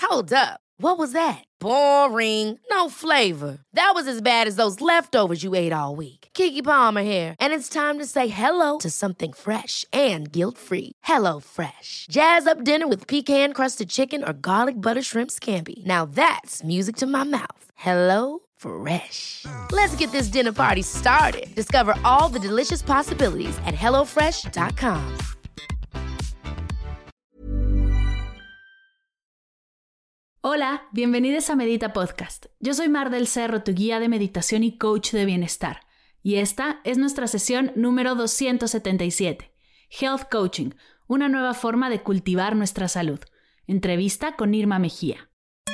Hold up. What was that? Boring. No flavor. That was as bad as those leftovers you ate all week. Keke Palmer here, and it's time to say hello to something fresh and guilt-free. Hello Fresh. Jazz up dinner with pecan-crusted chicken or garlic butter shrimp scampi. Now that's music to my mouth. Hello Fresh. Let's get this dinner party started. Discover all the delicious possibilities at hellofresh.com. Hola, bienvenidos a Medita Podcast. Yo soy Mar del Cerro, tu guía de meditación y coach de bienestar. Y esta es nuestra sesión número 277. Health Coaching, una nueva forma de cultivar nuestra salud. Entrevista con Irma Mejía.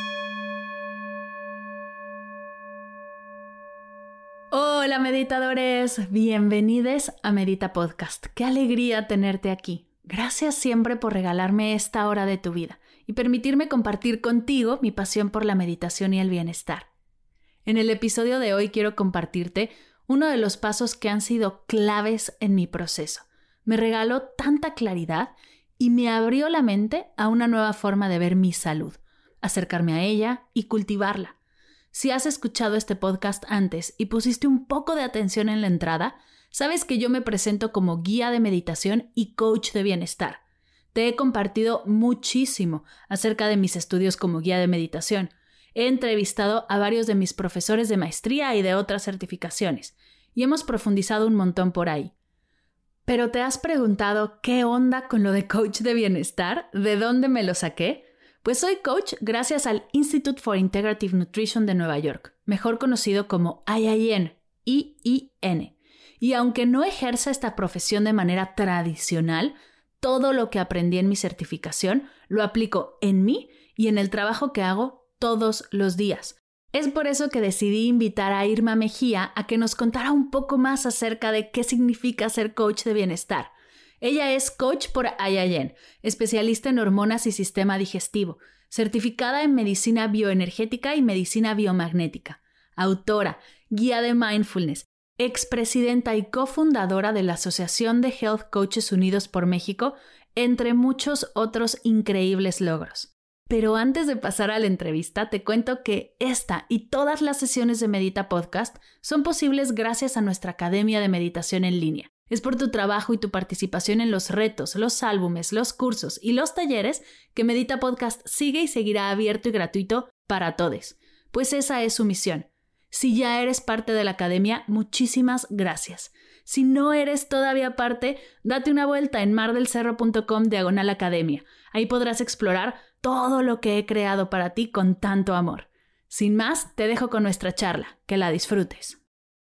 Hola meditadores, bienvenidos a Medita Podcast. Qué alegría tenerte aquí. Gracias siempre por regalarme esta hora de tu vida y permitirme compartir contigo mi pasión por la meditación y el bienestar. En el episodio de hoy quiero compartirte uno de los pasos que han sido claves en mi proceso. Me regaló tanta claridad y me abrió la mente a una nueva forma de ver mi salud, acercarme a ella y cultivarla. Si has escuchado este podcast antes y pusiste un poco de atención en la entrada, sabes que yo me presento como guía de meditación y coach de bienestar. Te he compartido muchísimo acerca de mis estudios como guía de meditación. He entrevistado a varios de mis profesores de maestría y de otras certificaciones, y hemos profundizado un montón por ahí. ¿Pero te has preguntado qué onda con lo de coach de bienestar? ¿De dónde me lo saqué? Pues soy coach gracias al Institute for Integrative Nutrition de Nueva York, mejor conocido como IIN, IIN. Y aunque no ejerza esta profesión de manera tradicional, todo lo que aprendí en mi certificación lo aplico en mí y en el trabajo que hago todos los días. Es por eso que decidí invitar a Irma Mejía a que nos contara un poco más acerca de qué significa ser coach de bienestar. Ella es coach por IIN, especialista en hormonas y sistema digestivo, certificada en medicina bioenergética y medicina biomagnética, autora, guía de mindfulness, expresidenta y cofundadora de la Asociación de Health Coaches Unidos por México, entre muchos otros increíbles logros. Pero antes de pasar a la entrevista, te cuento que esta y todas las sesiones de Medita Podcast son posibles gracias a nuestra Academia de Meditación en línea. Es por tu trabajo y tu participación en los retos, los álbumes, los cursos y los talleres que Medita Podcast sigue y seguirá abierto y gratuito para todos, pues esa es su misión. Si ya eres parte de la academia, muchísimas gracias. Si no eres todavía parte, date una vuelta en mardelcerro.com/academia. Ahí podrás explorar todo lo que he creado para ti con tanto amor. Sin más, te dejo con nuestra charla. Que la disfrutes.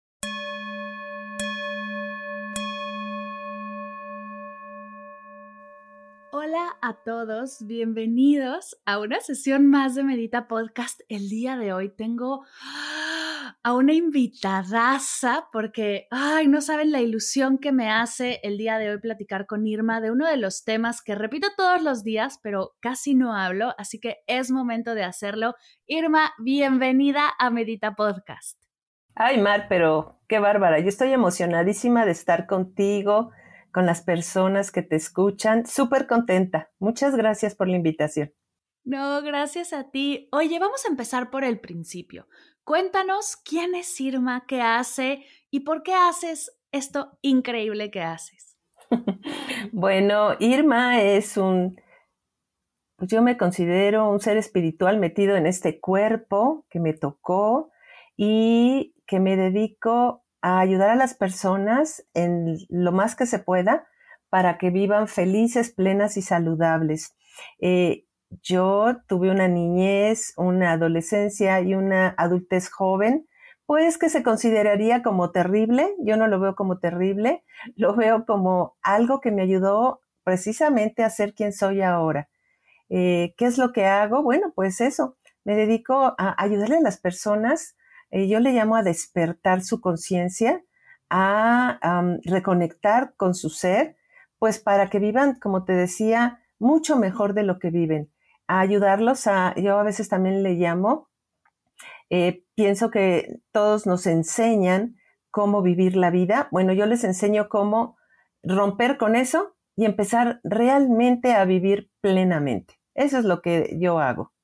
Hola a todos, bienvenidos a una sesión más de Medita Podcast. El día de hoy tengo a una invitadaza porque, no saben la ilusión que me hace el día de hoy platicar con Irma de uno de los temas que repito todos los días, pero casi no hablo, así que es momento de hacerlo. Irma, bienvenida a Medita Podcast. Ay, Mar, pero qué bárbara. Yo estoy emocionadísima de estar contigo, con las personas que te escuchan. Súper contenta. Muchas gracias por la invitación. No, gracias a ti. Oye, vamos a empezar por el principio. Cuéntanos quién es Irma, qué hace y por qué haces esto increíble que haces. Bueno, Irma es yo me considero un ser espiritual metido en este cuerpo que me tocó y que me dedico a ayudar a las personas en lo más que se pueda para que vivan felices, plenas y saludables. Yo tuve una niñez, una adolescencia y una adultez joven, pues que se consideraría como terrible. Yo no lo veo como terrible, lo veo como algo que me ayudó precisamente a ser quien soy ahora. ¿Qué es lo que hago? Bueno, pues eso, me dedico a ayudarle a las personas. Yo le llamo a despertar su conciencia, a reconectar con su ser, pues para que vivan, como te decía, mucho mejor de lo que viven. A ayudarlos yo a veces también le llamo, pienso que todos nos enseñan cómo vivir la vida. Bueno, yo les enseño cómo romper con eso y empezar realmente a vivir plenamente. Eso es lo que yo hago.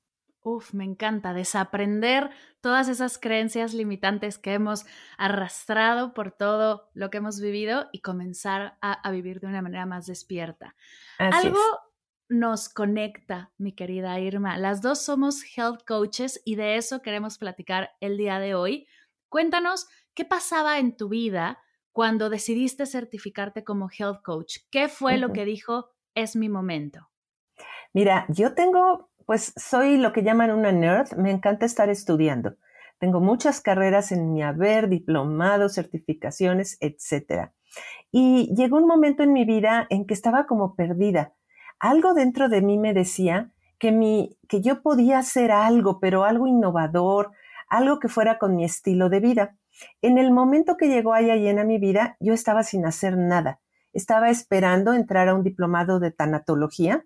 Uf, me encanta desaprender todas esas creencias limitantes que hemos arrastrado por todo lo que hemos vivido y comenzar a vivir de una manera más despierta. Así Algo es. nos conecta, mi querida Irma. Las dos somos health coaches y de eso queremos platicar el día de hoy. Cuéntanos qué pasaba en tu vida cuando decidiste certificarte como health coach. ¿Qué fue lo que dijo, es mi momento? Mira, pues soy lo que llaman una nerd, me encanta estar estudiando. Tengo muchas carreras en mi haber, diplomados, certificaciones, etcétera. Y llegó un momento en mi vida en que estaba como perdida. Algo dentro de mí me decía que yo podía hacer algo, pero algo innovador, algo que fuera con mi estilo de vida. En el momento que llegó Ayayen a mi vida, yo estaba sin hacer nada. Estaba esperando entrar a un diplomado de tanatología.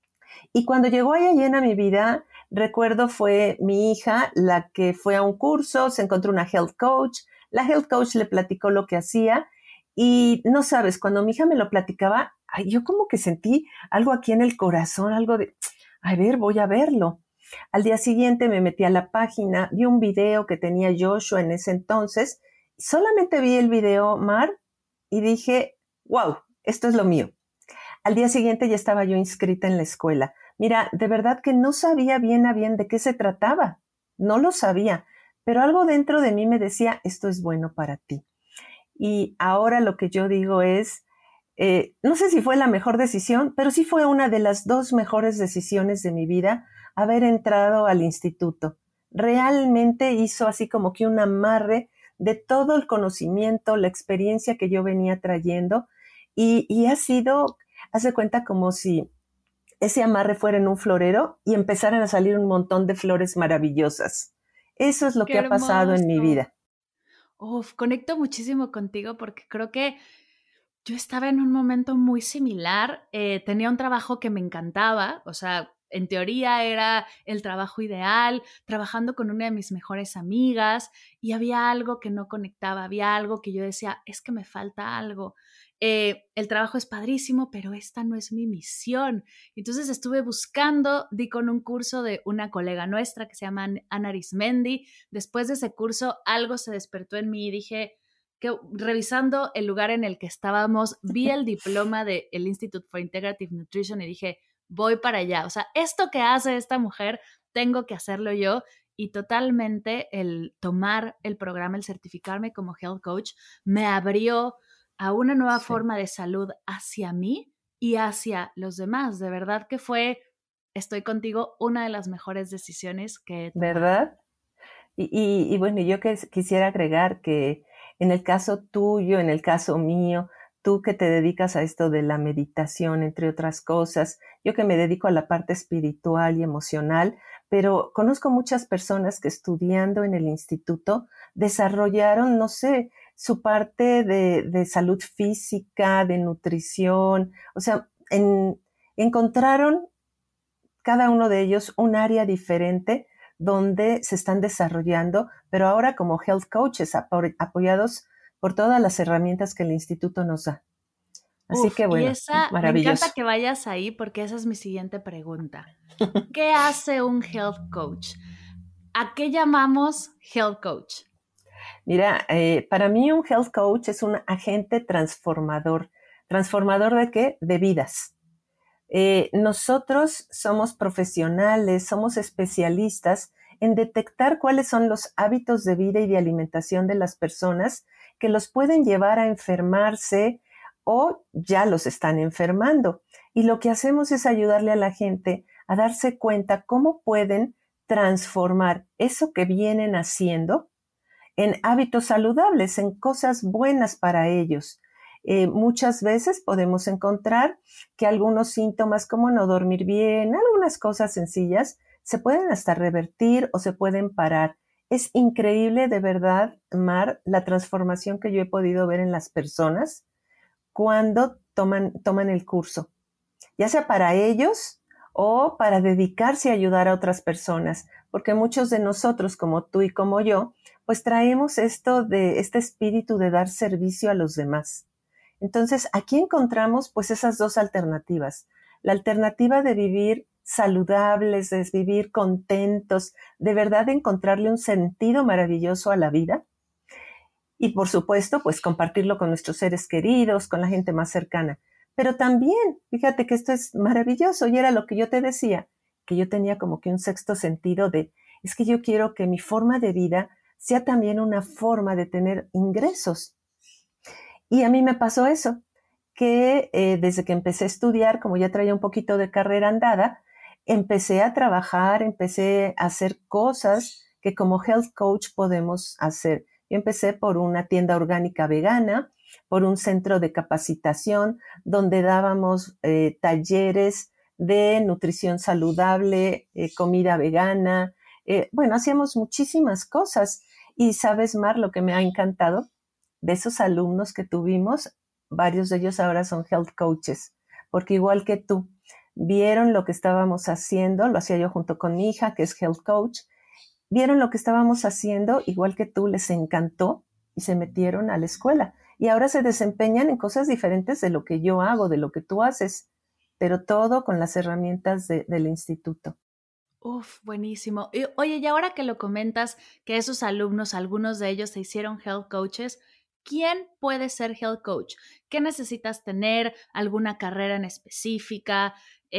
Y cuando llegó Ayayen a mi vida, recuerdo fue mi hija la que fue a un curso, se encontró una health coach. La health coach le platicó lo que hacía y no sabes, cuando mi hija me lo platicaba, yo como que sentí algo aquí en el corazón, algo de, a ver, voy a verlo. Al día siguiente me metí a la página, vi un video que tenía Joshua en ese entonces, solamente vi el video, Mar, y dije, wow, esto es lo mío. Al día siguiente ya estaba yo inscrita en la escuela. Mira, de verdad que no sabía bien a bien de qué se trataba. No lo sabía, pero algo dentro de mí me decía, esto es bueno para ti. Y ahora lo que yo digo es, no sé si fue la mejor decisión, pero sí fue una de las 2 mejores decisiones de mi vida haber entrado al instituto. Realmente hizo así como que un amarre de todo el conocimiento, la experiencia que yo venía trayendo y ha sido, haz de cuenta como si ese amarre fuera en un florero y empezaran a salir un montón de flores maravillosas. Eso es lo ¡Qué que ha pasado en mi hermoso! vida. Uf, conecto muchísimo contigo porque creo que yo estaba en un momento muy similar. Tenía un trabajo que me encantaba, o sea, en teoría era el trabajo ideal, trabajando con una de mis mejores amigas y había algo que no conectaba, había algo que yo decía, es que me falta algo. El trabajo es padrísimo, pero esta no es mi misión. Entonces estuve buscando, di con un curso de una colega nuestra que se llama Ana Arismendi. Después de ese curso, algo se despertó en mí y dije, que revisando el lugar en el que estábamos, vi el diploma del Institute for Integrative Nutrition y dije, voy para allá. O sea, esto que hace esta mujer, tengo que hacerlo yo. Y totalmente el tomar el programa, el certificarme como health coach, me abrió a una nueva forma de salud hacia mí y hacia los demás. De verdad que fue, estoy contigo, una de las mejores decisiones que he tomado. ¿Verdad? Y bueno, yo quisiera agregar que en el caso tuyo, en el caso mío, tú que te dedicas a esto de la meditación, entre otras cosas, yo que me dedico a la parte espiritual y emocional, pero conozco muchas personas que estudiando en el instituto desarrollaron, no sé, su parte de salud física, de nutrición, o sea, encontraron cada uno de ellos un área diferente donde se están desarrollando, pero ahora como health coaches apoyados por todas las herramientas que el instituto nos da. Así que bueno, Me encanta maravilloso. que vayas ahí porque esa es mi siguiente pregunta. ¿Qué hace un health coach? ¿A qué llamamos health coach? Mira, para mí un health coach es un agente transformador. ¿Transformador de qué? De vidas. Nosotros somos profesionales, somos especialistas en detectar cuáles son los hábitos de vida y de alimentación de las personas que los pueden llevar a enfermarse o ya los están enfermando. Y lo que hacemos es ayudarle a la gente a darse cuenta cómo pueden transformar eso que vienen haciendo en hábitos saludables, en cosas buenas para ellos. Muchas veces podemos encontrar que algunos síntomas como no dormir bien, algunas cosas sencillas, se pueden hasta revertir o se pueden parar. Es increíble de verdad, Mar, la transformación que yo he podido ver en las personas cuando toman el curso, ya sea para ellos o para dedicarse a ayudar a otras personas, porque muchos de nosotros, como tú y como yo, pues traemos este espíritu de dar servicio a los demás. Entonces, aquí encontramos pues esas 2 alternativas. La alternativa de vivir saludables, de vivir contentos, de verdad de encontrarle un sentido maravilloso a la vida. Y por supuesto, pues compartirlo con nuestros seres queridos, con la gente más cercana. Pero también, fíjate que esto es maravilloso y era lo que yo te decía, que yo tenía como que un sexto sentido es que yo quiero que mi forma de vida sea también una forma de tener ingresos. Y a mí me pasó eso, que desde que empecé a estudiar, como ya traía un poquito de carrera andada, empecé a trabajar, empecé a hacer cosas que como health coach podemos hacer. Yo empecé por una tienda orgánica vegana, por un centro de capacitación donde dábamos talleres de nutrición saludable, comida vegana. Bueno, hacíamos muchísimas cosas. Y sabes, Mar, lo que me ha encantado de esos alumnos que tuvimos, varios de ellos ahora son health coaches, porque igual que tú, vieron lo que estábamos haciendo, lo hacía yo junto con mi hija, que es health coach, vieron lo que estábamos haciendo, igual que tú, les encantó y se metieron a la escuela. Y ahora se desempeñan en cosas diferentes de lo que yo hago, de lo que tú haces, pero todo con las herramientas del instituto. Uf, buenísimo. Y, oye, y ahora que lo comentas, que esos alumnos, algunos de ellos se hicieron health coaches, ¿quién puede ser health coach? ¿Qué necesitas tener? ¿Alguna carrera en específica?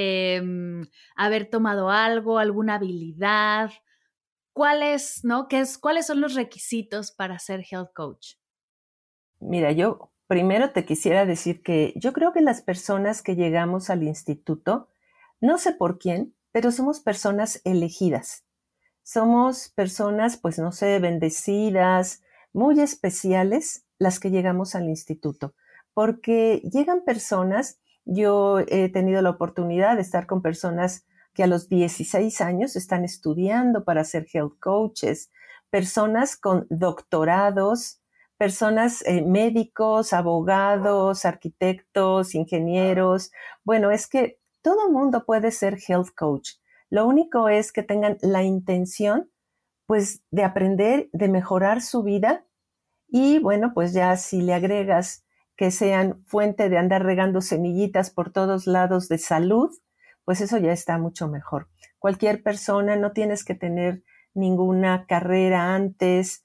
¿Haber tomado algo? ¿Alguna habilidad? ¿Cuáles son los requisitos para ser health coach? Mira, yo primero te quisiera decir que yo creo que las personas que llegamos al instituto, no sé por quién, pero somos personas elegidas. Somos personas, pues no sé, bendecidas, muy especiales las que llegamos al instituto, porque llegan personas, yo he tenido la oportunidad de estar con personas que a los 16 años están estudiando para ser health coaches, personas con doctorados, personas médicos, abogados, arquitectos, ingenieros. Bueno, es que todo mundo puede ser health coach. Lo único es que tengan la intención, pues, de aprender, de mejorar su vida y, bueno, pues ya si le agregas que sean fuente de andar regando semillitas por todos lados de salud, pues eso ya está mucho mejor. Cualquier persona, no tienes que tener ninguna carrera antes,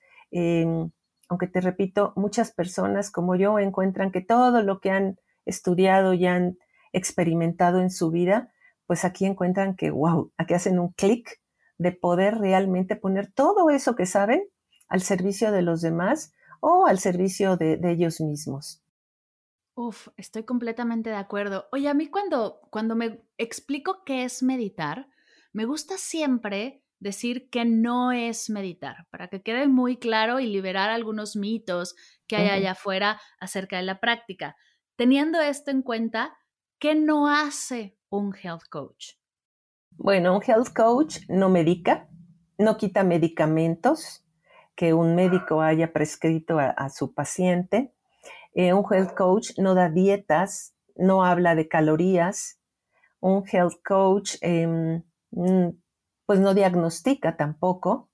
aunque te repito, muchas personas como yo encuentran que todo lo que han estudiado y han experimentado en su vida, pues aquí encuentran que, wow, aquí hacen un clic de poder realmente poner todo eso que saben al servicio de los demás o al servicio de ellos mismos. Uf, estoy completamente de acuerdo. Oye, a mí cuando me explico qué es meditar, me gusta siempre decir que no es meditar, para que quede muy claro y liberar algunos mitos que hay allá afuera acerca de la práctica. Teniendo esto en cuenta, ¿qué no hace un health coach? Bueno, un health coach no medica, no quita medicamentos que un médico haya prescrito a su paciente. Un health coach no da dietas, no habla de calorías. Un health coach pues no diagnostica tampoco.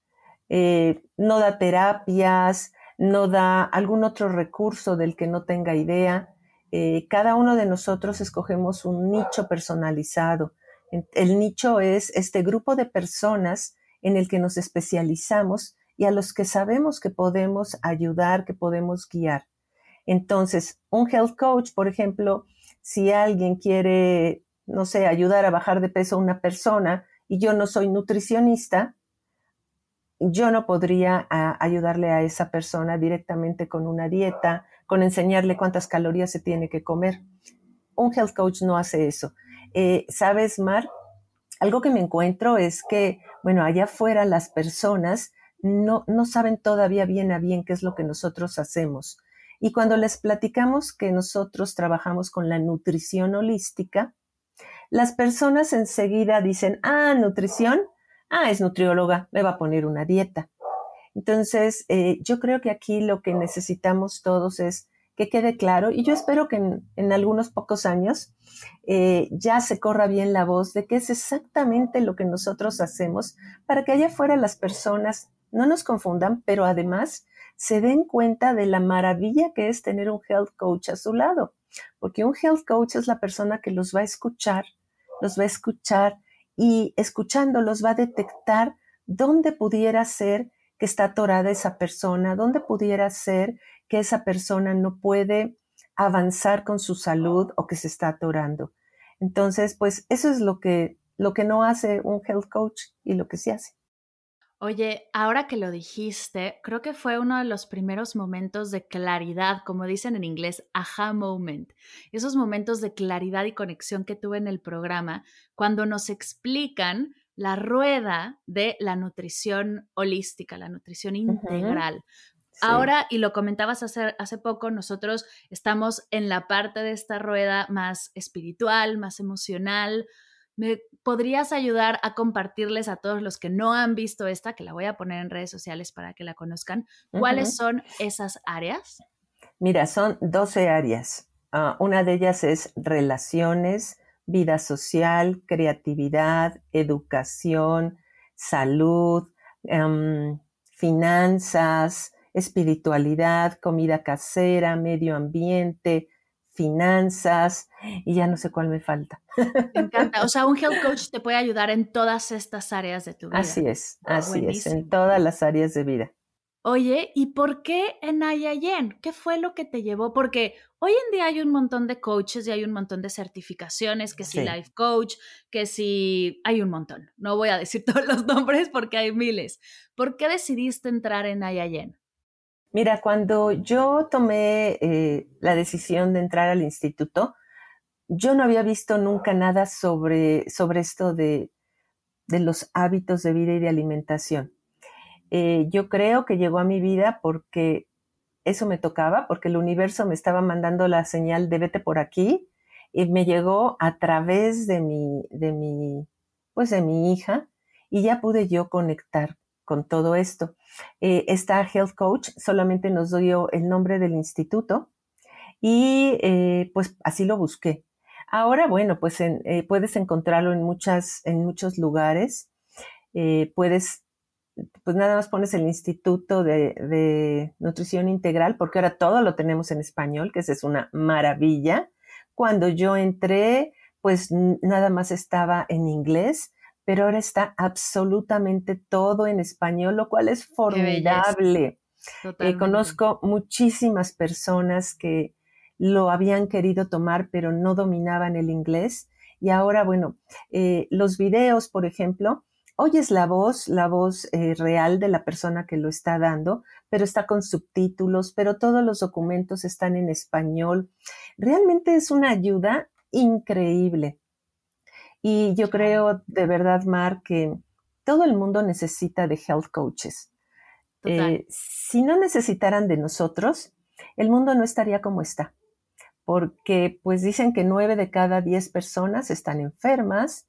No da terapias, no da algún otro recurso del que no tenga idea. Cada uno de nosotros escogemos un nicho personalizado. El nicho es este grupo de personas en el que nos especializamos y a los que sabemos que podemos ayudar, que podemos guiar. Entonces, un health coach, por ejemplo, si alguien quiere, no sé, ayudar a bajar de peso a una persona y yo no soy nutricionista, yo no podría ayudarle a esa persona directamente con una dieta, con enseñarle cuántas calorías se tiene que comer. Un health coach no hace eso. ¿Sabes, Mar? Algo que me encuentro es que, bueno, allá afuera las personas no saben todavía bien a bien qué es lo que nosotros hacemos. Y cuando les platicamos que nosotros trabajamos con la nutrición holística, las personas enseguida dicen, nutrición, es nutrióloga, me va a poner una dieta. Entonces, yo creo que aquí lo que necesitamos todos es que quede claro, y yo espero que en algunos pocos años ya se corra bien la voz de qué es exactamente lo que nosotros hacemos para que allá afuera las personas no nos confundan, pero además se den cuenta de la maravilla que es tener un health coach a su lado, porque un health coach es la persona que los va a escuchar, los va a escuchar y escuchándolos va a detectar dónde pudiera ser que está atorada esa persona, dónde pudiera ser que esa persona no puede avanzar con su salud o que se está atorando. Entonces, pues eso es lo que no hace un health coach y lo que sí hace. Oye, ahora que lo dijiste, creo que fue uno de los primeros momentos de claridad, como dicen en inglés, aha moment. Esos momentos de claridad y conexión que tuve en el programa cuando nos explican la rueda de la nutrición holística, la nutrición integral. Sí. Ahora, y lo comentabas hace poco, nosotros estamos en la parte de esta rueda más espiritual, más emocional. ¿Me podrías ayudar a compartirles a todos los que no han visto esta, que la voy a poner en redes sociales para que la conozcan, cuáles son esas áreas? Mira, son 12 áreas. Una de ellas es relaciones, vida social, creatividad, educación, salud, finanzas, espiritualidad, comida casera, medio ambiente, finanzas, y ya no sé cuál me falta. Me encanta. O sea, un health coach te puede ayudar en todas estas áreas de tu vida. Así es, Buenísimo. en todas las áreas de vida. Oye, ¿y por qué en IIN? ¿Qué fue lo que te llevó? Porque hoy en día hay un montón de coaches y hay un montón de certificaciones, que si life coach, que si hay un montón. No voy a decir todos los nombres porque hay miles. ¿Por qué decidiste entrar en IIN? Mira, cuando yo tomé la decisión de entrar al instituto, yo no había visto nunca nada sobre esto de los hábitos de vida y de alimentación. Yo creo que llegó a mi vida porque eso me tocaba, porque el universo me estaba mandando la señal de vete por aquí, y me llegó a través de mi hija, y ya pude yo conectar con todo esto. Esta health coach solamente nos dio el nombre del instituto y pues así lo busqué. Ahora, bueno, pues puedes encontrarlo en muchos lugares. Pues nada más pones el Instituto de Nutrición Integral, porque ahora todo lo tenemos en español, que esa es una maravilla. Cuando yo entré, pues nada más estaba en inglés, pero ahora está absolutamente todo en español, lo cual es formidable. Conozco muchísimas personas que lo habían querido tomar, pero no dominaban el inglés. Y ahora, bueno, los videos, por ejemplo, oyes la voz real de la persona que lo está dando, pero está con subtítulos, pero todos los documentos están en español. Realmente es una ayuda increíble. Y yo creo de verdad, Mar, que todo el mundo necesita de health coaches. Si no necesitaran de nosotros, el mundo no estaría como está, porque pues dicen que 9 de cada 10 personas están enfermas,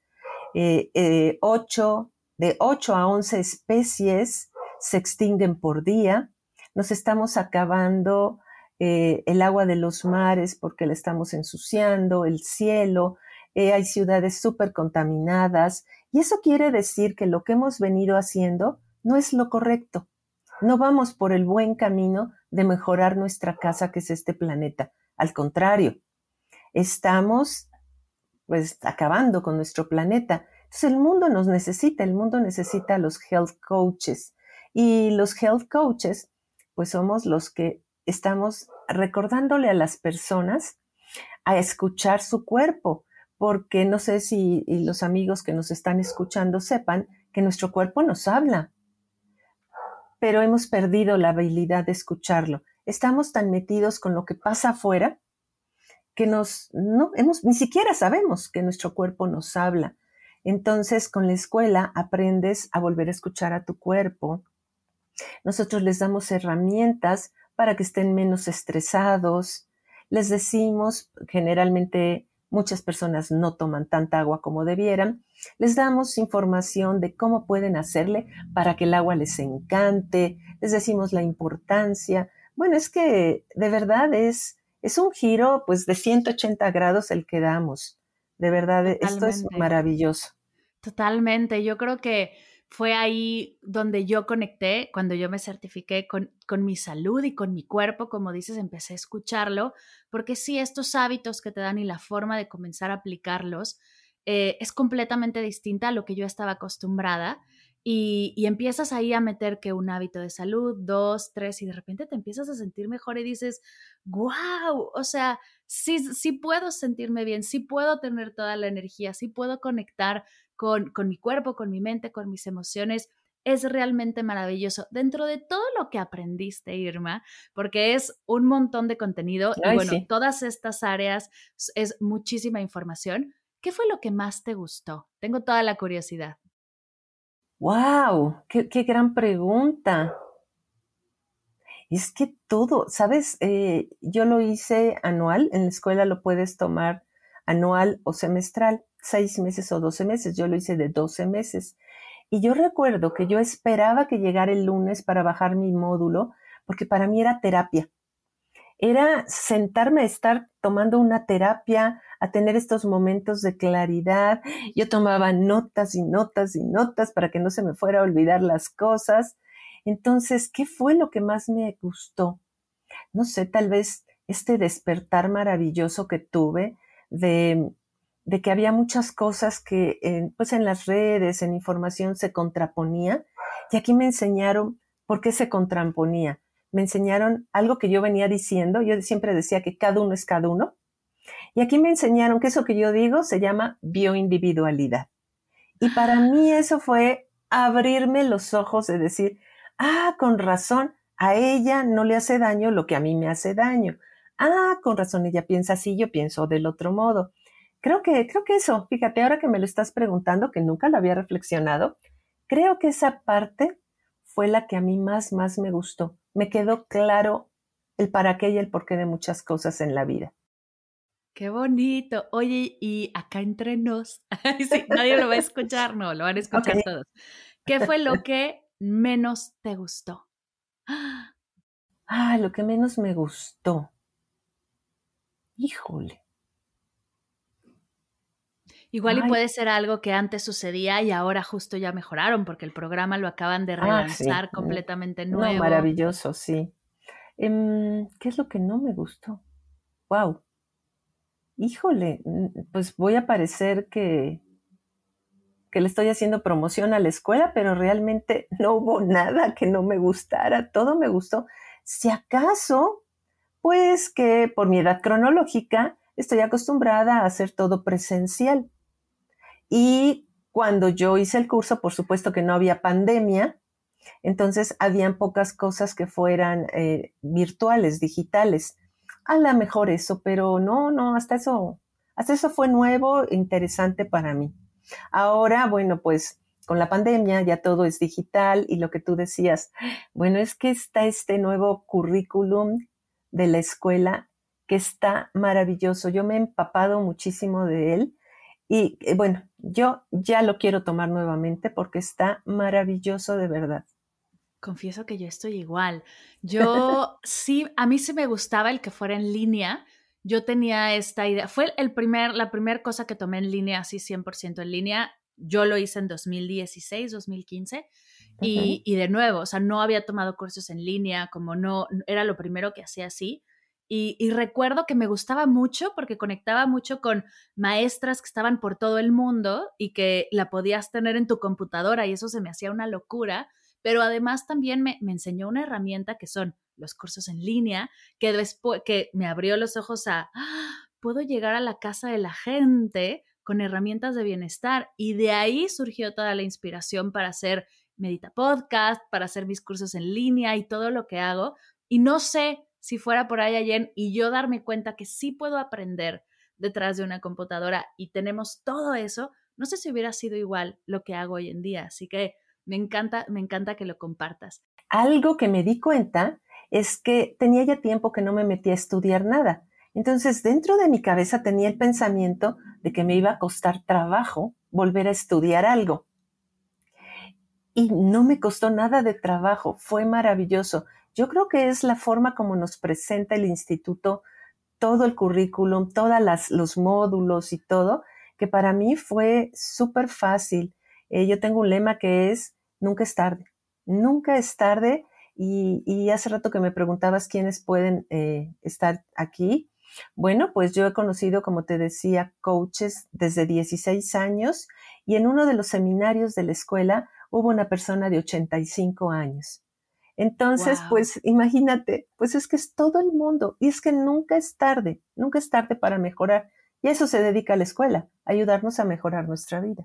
8 a 11 especies se extinguen por día, nos estamos acabando el agua de los mares porque la estamos ensuciando, el cielo, hay ciudades súper contaminadas, y eso quiere decir que lo que hemos venido haciendo no es lo correcto. No vamos por el buen camino de mejorar nuestra casa, que es este planeta. Al contrario, estamos pues acabando con nuestro planeta. Entonces el mundo necesita a los health coaches. Y los health coaches, pues somos los que estamos recordándole a las personas a escuchar su cuerpo, porque no sé si los amigos que nos están escuchando sepan que nuestro cuerpo nos habla, pero hemos perdido la habilidad de escucharlo. Estamos tan metidos con lo que pasa afuera que ni siquiera sabemos que nuestro cuerpo nos habla. Entonces, con la escuela aprendes a volver a escuchar a tu cuerpo. Nosotros les damos herramientas para que estén menos estresados. Les decimos, generalmente muchas personas no toman tanta agua como debieran. Les damos información de cómo pueden hacerle para que el agua les encante. Les decimos la importancia. Bueno, es que de verdad es un giro pues de 180 grados el que damos. De verdad, esto es maravilloso. Totalmente. Yo creo que fue ahí donde yo conecté, cuando yo me certifiqué con mi salud y con mi cuerpo, como dices, empecé a escucharlo, porque sí, estos hábitos que te dan y la forma de comenzar a aplicarlos es completamente distinta a lo que yo estaba acostumbrada. Y empiezas ahí a meter que un hábito de salud, 2, 3, y de repente te empiezas a sentir mejor y dices, wow, o sea, sí puedo sentirme bien, sí puedo tener toda la energía, sí puedo conectar con mi cuerpo, con mi mente, con mis emociones. Es realmente maravilloso. Dentro de todo lo que aprendiste, Irma, porque es un montón de contenido y Ay, bueno, sí. todas estas áreas es muchísima información. ¿Qué fue lo que más te gustó? Tengo toda la curiosidad. ¡Wow! ¡Qué gran pregunta! Es que todo, ¿sabes? Yo lo hice anual, en la escuela lo puedes tomar anual o semestral, 6 meses o 12 meses, yo lo hice de 12 meses. Y yo recuerdo que yo esperaba que llegara el lunes para bajar mi módulo, porque para mí era terapia. Era sentarme a estar tomando una terapia, a tener estos momentos de claridad. Yo tomaba notas y notas y notas para que no se me fuera a olvidar las cosas. Entonces, ¿qué fue lo que más me gustó? No sé, tal vez este despertar maravilloso que tuve de, de que había muchas cosas que pues en las redes, en información se contraponía, y aquí me enseñaron por qué se contraponía. Me enseñaron algo que yo venía diciendo, yo siempre decía que cada uno es cada uno, y aquí me enseñaron que eso que yo digo se llama bioindividualidad. Y para mí eso fue abrirme los ojos de decir, con razón, a ella no le hace daño lo que a mí me hace daño. Con razón, ella piensa así, yo pienso del otro modo. Creo que eso, fíjate, ahora que me lo estás preguntando, que nunca lo había reflexionado, creo que esa parte fue la que a mí más me gustó. Me quedó claro el para qué y el por qué de muchas cosas en la vida. Qué bonito. Oye, y acá entre nos, sí, nadie lo va a escuchar, no, lo van a Ok. escuchar todos. ¿Qué fue lo que menos te gustó? Lo que menos me gustó. Híjole. Igual y Ay, puede ser algo que antes sucedía y ahora justo ya mejoraron porque el programa lo acaban de sí. relanzar completamente No, nuevo. maravilloso, sí. ¿Qué es lo que no me gustó? Wow. Híjole, pues voy a parecer que le estoy haciendo promoción a la escuela, pero realmente no hubo nada que no me gustara. Todo me gustó. Si acaso, pues que por mi edad cronológica estoy acostumbrada a hacer todo presencial. Y cuando yo hice el curso, por supuesto que no había pandemia, entonces habían pocas cosas que fueran virtuales, digitales. A lo mejor eso, pero no, hasta eso fue nuevo, interesante para mí. Ahora, bueno, pues con la pandemia ya todo es digital y lo que tú decías, bueno, es que está este nuevo currículum de la escuela que está maravilloso. Yo me he empapado muchísimo de él y bueno, yo ya lo quiero tomar nuevamente porque está maravilloso de verdad. Confieso que yo estoy igual. Yo sí, a mí sí me gustaba el que fuera en línea. Yo tenía esta idea. Fue la primera cosa que tomé en línea, así 100% en línea. Yo lo hice en 2016, 2015. Uh-huh. Y de nuevo, o sea, no había tomado cursos en línea, como no, era lo primero que hacía así. Y recuerdo que me gustaba mucho porque conectaba mucho con maestras que estaban por todo el mundo y que la podías tener en tu computadora y eso se me hacía una locura, pero además también me enseñó una herramienta que son los cursos en línea, que después que me abrió los ojos a, puedo llegar a la casa de la gente con herramientas de bienestar y de ahí surgió toda la inspiración para hacer Medita Podcast, para hacer mis cursos en línea y todo lo que hago. Y no sé si fuera por ahí ayer y yo darme cuenta que sí puedo aprender detrás de una computadora y tenemos todo eso, no sé si hubiera sido igual lo que hago hoy en día. Así que me encanta que lo compartas. Algo que me di cuenta es que tenía ya tiempo que no me metía a estudiar nada. Entonces, dentro de mi cabeza tenía el pensamiento de que me iba a costar trabajo volver a estudiar algo. Y no me costó nada de trabajo, fue maravilloso. Yo creo que es la forma como nos presenta el instituto todo el currículum, todos los módulos y todo, que para mí fue súper fácil. Yo tengo un lema que es, nunca es tarde. Nunca es tarde y hace rato que me preguntabas quiénes pueden estar aquí. Bueno, pues yo he conocido, como te decía, coaches desde 16 años y en uno de los seminarios de la escuela hubo una persona de 85 años. Entonces, Wow. pues imagínate, pues es que es todo el mundo y es que nunca es tarde para mejorar. Y a eso se dedica la escuela, ayudarnos a mejorar nuestra vida.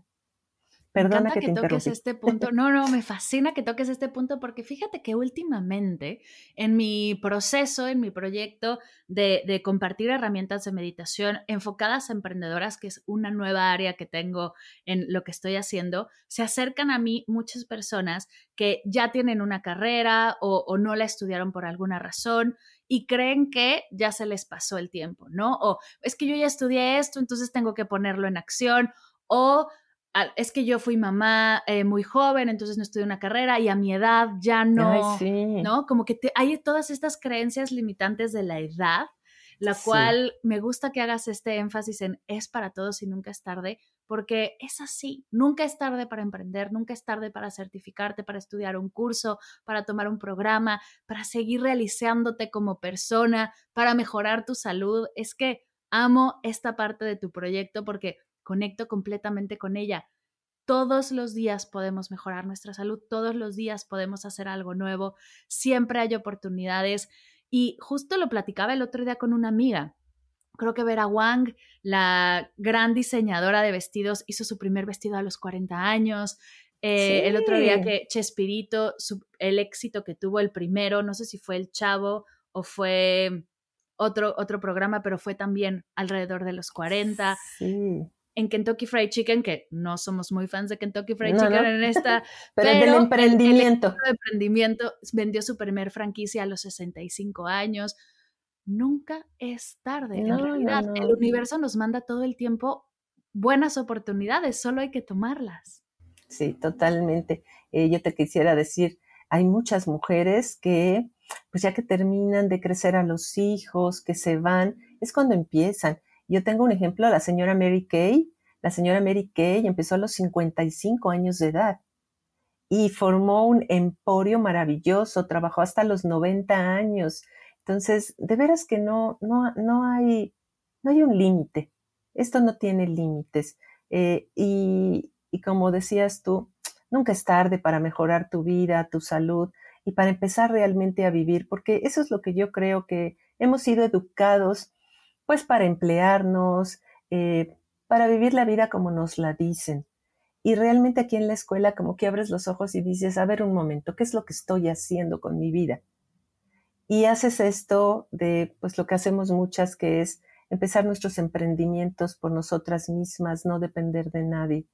Me Perdona encanta que que te toques interrumpí. este punto. No, me fascina que toques este punto porque fíjate que últimamente en mi proceso, en mi proyecto de compartir herramientas de meditación enfocadas a emprendedoras, que es una nueva área que tengo en lo que estoy haciendo, se acercan a mí muchas personas que ya tienen una carrera o no la estudiaron por alguna razón y creen que ya se les pasó el tiempo, ¿no? O es que yo ya estudié esto, entonces tengo que ponerlo en acción, o es que yo fui mamá muy joven, entonces no estudié una carrera y a mi edad ya Ay, no, sí, ¿no? Como que hay todas estas creencias limitantes de la edad, la sí. cual me gusta que hagas este énfasis en es para todos y nunca es tarde, porque es así, nunca es tarde para emprender, nunca es tarde para certificarte, para estudiar un curso, para tomar un programa, para seguir realizándote como persona, para mejorar tu salud. Es que amo esta parte de tu proyecto porque conecto completamente con ella. Todos los días podemos mejorar nuestra salud, todos los días podemos hacer algo nuevo, siempre hay oportunidades y justo lo platicaba el otro día con una amiga. Creo que Vera Wang, la gran diseñadora de vestidos, hizo su primer vestido a los 40 años. El otro día Sí, que Chespirito, el éxito que tuvo el primero, no sé si fue El Chavo o fue otro programa, pero fue también alrededor de los 40. sí. En Kentucky Fried Chicken, que no somos muy fans de Kentucky Fried No, Chicken no. en esta, Pero del pero el equipo emprendimiento. de emprendimiento vendió su primer franquicia a los 65 años. Nunca es tarde. En No, no, realidad, el no. universo nos manda todo el tiempo buenas oportunidades, solo hay que tomarlas. Sí, totalmente. Yo te quisiera decir, hay muchas mujeres que, pues ya que terminan de crecer a los hijos, que se van, es cuando empiezan. Yo tengo un ejemplo, la señora Mary Kay. La señora Mary Kay empezó a los 55 años de edad y formó un emporio maravilloso, trabajó hasta los 90 años. Entonces, de veras que no hay un límite. Esto no tiene límites. Y como decías tú, nunca es tarde para mejorar tu vida, tu salud y para empezar realmente a vivir, porque eso es lo que yo creo que hemos sido educados, pues para emplearnos, para vivir la vida como nos la dicen. Y realmente aquí en la escuela como que abres los ojos y dices, a ver un momento, ¿qué es lo que estoy haciendo con mi vida? Y haces esto de pues lo que hacemos muchas, que es empezar nuestros emprendimientos por nosotras mismas, no depender de nadie.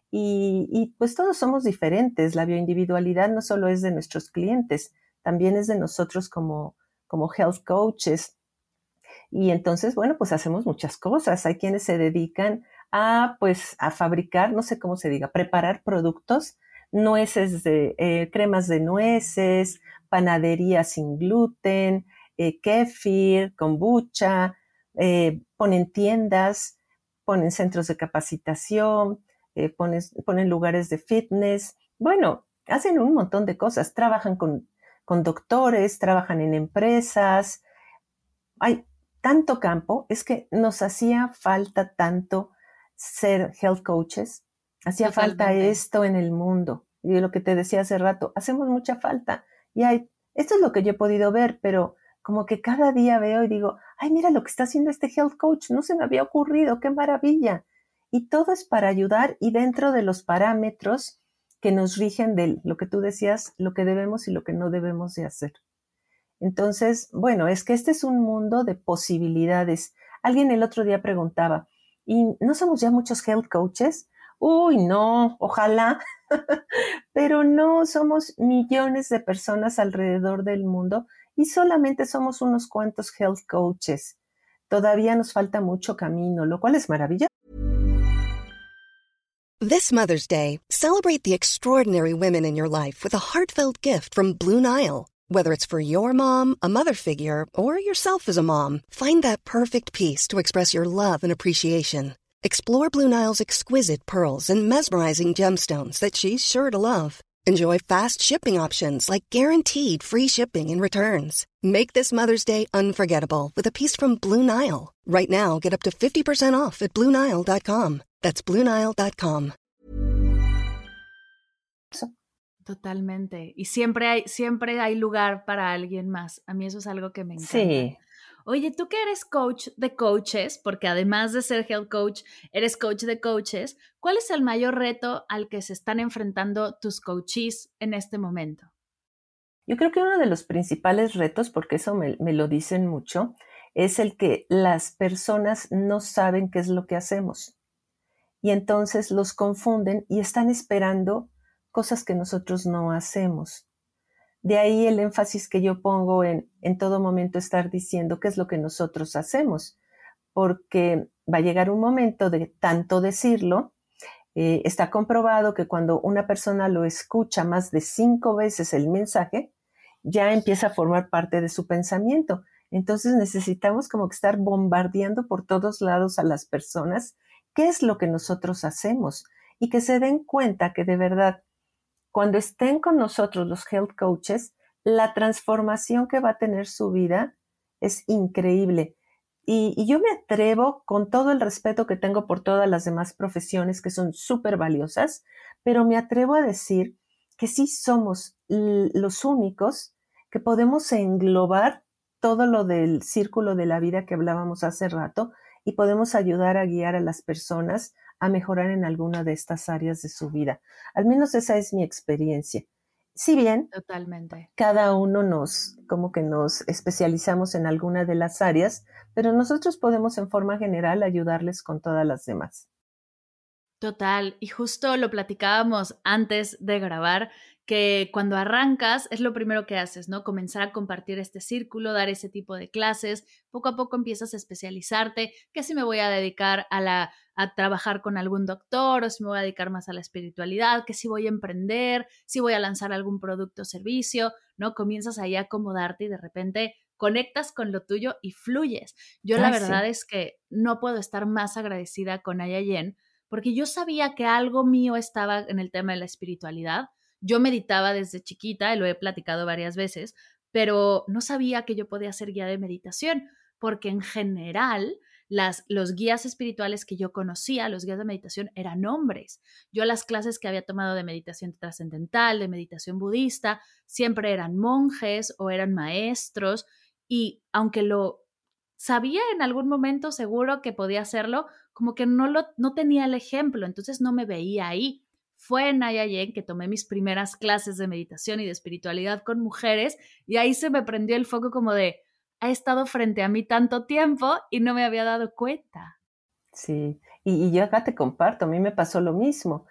Y pues todos somos diferentes. La bioindividualidad no solo es de nuestros clientes, también es de nosotros como health coaches. Y entonces, bueno, pues hacemos muchas cosas. Hay quienes se dedican pues, a fabricar, no sé cómo se diga, preparar productos, cremas de nueces, panadería sin gluten, kéfir, kombucha, ponen tiendas, ponen centros de capacitación, ponen lugares de fitness. Bueno, hacen un montón de cosas. Trabajan con doctores, trabajan en empresas. Hay tanto campo, es que nos hacía falta tanto ser health coaches, hacía falta Totalmente. esto en el mundo. Y lo que te decía hace rato, hacemos mucha falta. Esto es lo que yo he podido ver, pero como que cada día veo y digo, ay, mira lo que está haciendo este health coach, no se me había ocurrido, qué maravilla. Y todo es para ayudar y dentro de los parámetros que nos rigen de lo que tú decías, lo que debemos y lo que no debemos de hacer. Entonces, bueno, es que este es un mundo de posibilidades. Alguien el otro día preguntaba, ¿y no somos ya muchos health coaches? Uy, no, ojalá, pero no, somos millones de personas alrededor del mundo y solamente somos unos cuantos health coaches. Todavía nos falta mucho camino, lo cual es maravilloso. This Mother's Day, celebrate the extraordinary women in your life with a heartfelt gift from Blue Nile. Whether it's for your mom, a mother figure, or yourself as a mom, find that perfect piece to express your love and appreciation. Explore Blue Nile's exquisite pearls and mesmerizing gemstones that she's sure to love. Enjoy fast shipping options like guaranteed free shipping and returns. Make this Mother's Day unforgettable with a piece from Blue Nile. Right now, get up to 50% off at BlueNile.com. That's BlueNile.com. Totalmente. Y siempre hay lugar para alguien más. A mí eso es algo que me encanta. Sí. Oye, tú que eres coach de coaches, porque además de ser health coach, eres coach de coaches, ¿cuál es el mayor reto al que se están enfrentando tus coachees en este momento? Yo creo que uno de los principales retos, porque eso me lo dicen mucho, es el que las personas no saben qué es lo que hacemos. Y entonces los confunden y están esperando cosas que nosotros no hacemos. De ahí el énfasis que yo pongo en todo momento estar diciendo qué es lo que nosotros hacemos, porque va a llegar un momento de tanto decirlo. Está comprobado que cuando una persona lo escucha más de 5 veces el mensaje, ya empieza a formar parte de su pensamiento. Entonces necesitamos como que estar bombardeando por todos lados a las personas qué es lo que nosotros hacemos y que se den cuenta que de verdad, cuando estén con nosotros los health coaches, la transformación que va a tener su vida es increíble. Y yo me atrevo, con todo el respeto que tengo por todas las demás profesiones que son súper valiosas, pero me atrevo a decir que sí somos los únicos que podemos englobar todo lo del círculo de la vida que hablábamos hace rato y podemos ayudar a guiar a las personas a mejorar en alguna de estas áreas de su vida. Al menos esa es mi experiencia. Si bien Totalmente. cada uno como que nos especializamos en alguna de las áreas, pero nosotros podemos en forma general ayudarles con todas las demás. Total, y justo lo platicábamos antes de grabar, que cuando arrancas es lo primero que haces, ¿no? Comenzar a compartir este círculo, dar ese tipo de clases, poco a poco empiezas a especializarte, que si me voy a dedicar a trabajar con algún doctor o si me voy a dedicar más a la espiritualidad, que si voy a emprender, si voy a lanzar algún producto o servicio, ¿no? Comienzas ahí a acomodarte y de repente conectas con lo tuyo y fluyes. Yo la verdad es que no puedo estar más agradecida con Ayayen, porque yo sabía que algo mío estaba en el tema de la espiritualidad. Yo meditaba desde chiquita, y lo he platicado varias veces, pero no sabía que yo podía ser guía de meditación, porque en general los guías espirituales que yo conocía, los guías de meditación, eran hombres. Yo las clases que había tomado de meditación trascendental, de meditación budista, siempre eran monjes o eran maestros, y aunque lo sabía en algún momento seguro que podía hacerlo, como que no tenía el ejemplo, entonces no me veía ahí. Fue en Ayayen que tomé mis primeras clases de meditación y de espiritualidad con mujeres y ahí se me prendió el foco como de, ha estado frente a mí tanto tiempo y no me había dado cuenta. Sí, y yo acá te comparto, a mí me pasó lo mismo.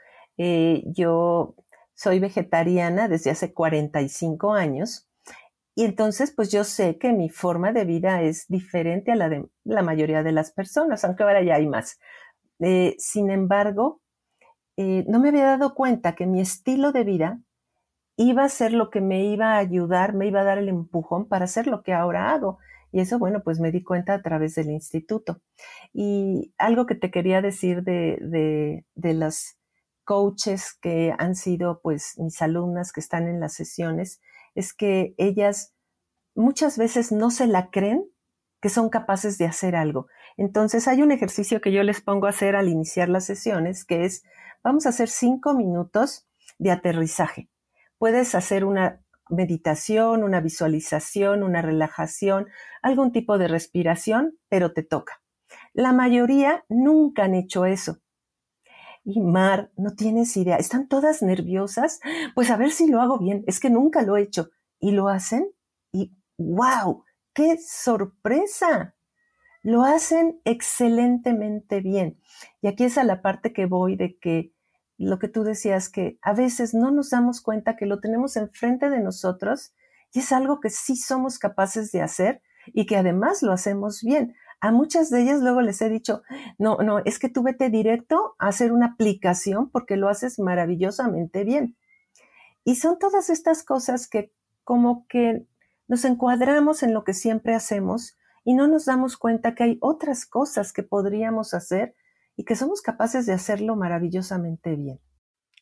Yo soy vegetariana desde hace 45 años y entonces pues yo sé que mi forma de vida es diferente a la de la mayoría de las personas, aunque ahora ya hay más. Sin embargo, no me había dado cuenta que mi estilo de vida iba a ser lo que me iba a ayudar, me iba a dar el empujón para hacer lo que ahora hago. Y eso, bueno, pues me di cuenta a través del instituto. Y algo que te quería decir de las coaches que han sido, pues, mis alumnas que están en las sesiones, es que ellas muchas veces no se la creen que son capaces de hacer algo. Entonces, hay un ejercicio que yo les pongo a hacer al iniciar las sesiones, que es, vamos a hacer 5 minutos de aterrizaje. Puedes hacer una meditación, una visualización, una relajación, algún tipo de respiración, pero te toca. La mayoría nunca han hecho eso. Y Mar, no tienes idea, están todas nerviosas, pues a ver si lo hago bien, es que nunca lo he hecho. Y lo hacen y ¡wow! ¡Qué sorpresa! Lo hacen excelentemente bien. Y aquí es a la parte que voy de que lo que tú decías, que a veces no nos damos cuenta que lo tenemos enfrente de nosotros y es algo que sí somos capaces de hacer y que además lo hacemos bien. A muchas de ellas luego les he dicho, no, es que tú vete directo a hacer una aplicación porque lo haces maravillosamente bien. Y son todas estas cosas que como que nos encuadramos en lo que siempre hacemos y no nos damos cuenta que hay otras cosas que podríamos hacer y que somos capaces de hacerlo maravillosamente bien.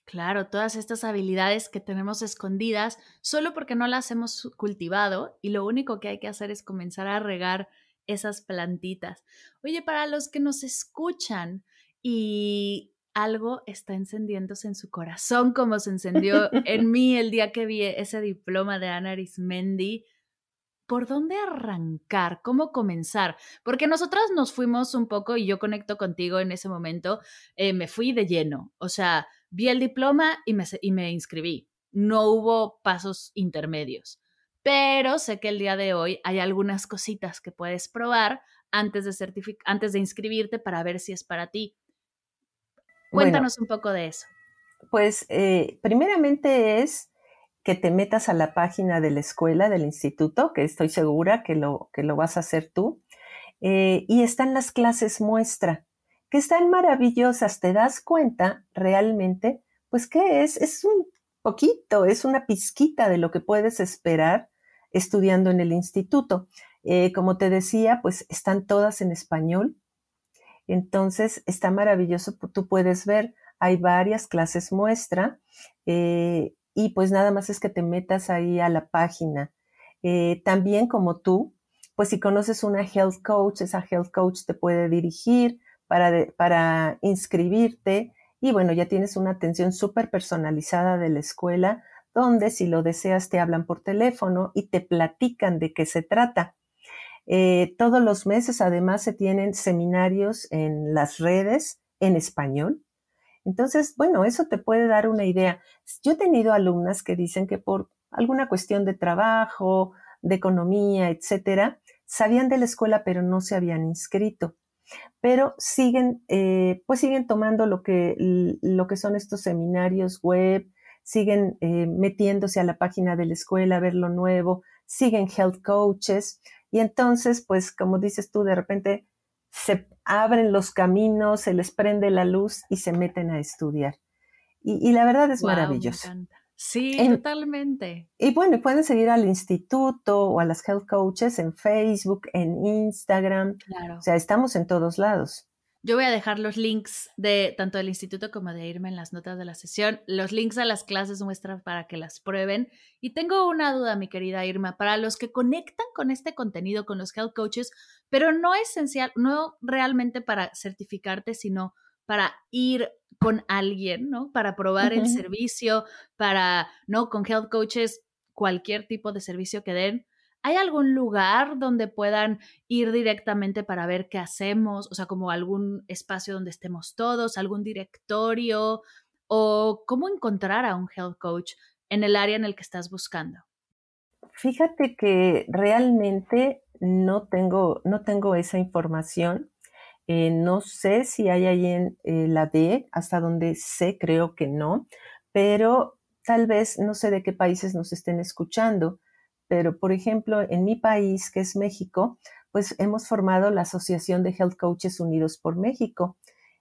Claro, todas estas habilidades que tenemos escondidas solo porque no las hemos cultivado y lo único que hay que hacer es comenzar a regar esas plantitas. Oye, para los que nos escuchan y algo está encendiéndose en su corazón como se encendió en mí el día que vi ese diploma de Ana Arismendi, ¿por dónde arrancar? ¿Cómo comenzar? Porque nosotras nos fuimos un poco, y yo conecto contigo en ese momento, me fui de lleno. O sea, vi el diploma y me inscribí. No hubo pasos intermedios. Pero sé que el día de hoy hay algunas cositas que puedes probar antes de inscribirte para ver si es para ti. Bueno, Cuéntanos un poco de eso. pues primeramente es que te metas a la página de la escuela, del instituto, que estoy segura que lo vas a hacer tú, y están las clases muestra, que están maravillosas. Te das cuenta realmente, pues, ¿qué es? Es un poquito, es una pizquita de lo que puedes esperar estudiando en el instituto. Como te decía, pues están todas en español. Entonces, está maravilloso. Tú puedes ver, hay varias clases muestra, y pues nada más es que te metas ahí a la página. También como tú, pues si conoces una health coach, esa health coach te puede dirigir para inscribirte y bueno, ya tienes una atención súper personalizada de la escuela, donde si lo deseas te hablan por teléfono y te platican de qué se trata. Todos los meses además se tienen seminarios en las redes en español. Entonces, bueno, eso te puede dar una idea. Yo he tenido alumnas que dicen que por alguna cuestión de trabajo, de economía, etcétera, sabían de la escuela pero no se habían inscrito. Pero pues siguen tomando lo que son estos seminarios web, siguen metiéndose a la página de la escuela a ver lo nuevo, siguen health coaches y entonces, pues como dices tú, de repente se abren los caminos, se les prende la luz y se meten a estudiar. Y la verdad es Wow, me maravilloso. encanta. Sí, totalmente. Y bueno, pueden seguir al instituto o a las health coaches en Facebook, en Instagram. Claro. O sea, estamos en todos lados. Yo voy a dejar los links de tanto del instituto como de Irma en las notas de la sesión, los links a las clases muestras para que las prueben. Y tengo una duda, mi querida Irma, para los que conectan con este contenido, con los health coaches, pero no esencial, no realmente para certificarte, sino para ir con alguien, ¿no? Para probar el servicio, para, ¿no? Con health coaches, cualquier tipo de servicio que den. ¿Hay algún lugar donde puedan ir directamente para ver qué hacemos? O sea, como algún espacio donde estemos todos, algún directorio, o cómo encontrar a un health coach en el área en el que estás buscando. Fíjate que realmente no tengo esa información. No sé si hay ahí en la D, hasta donde sé, creo que no, pero tal vez no sé de qué países nos estén escuchando. Pero, por ejemplo, en mi país, que es México, pues hemos formado la Asociación de Health Coaches Unidos por México.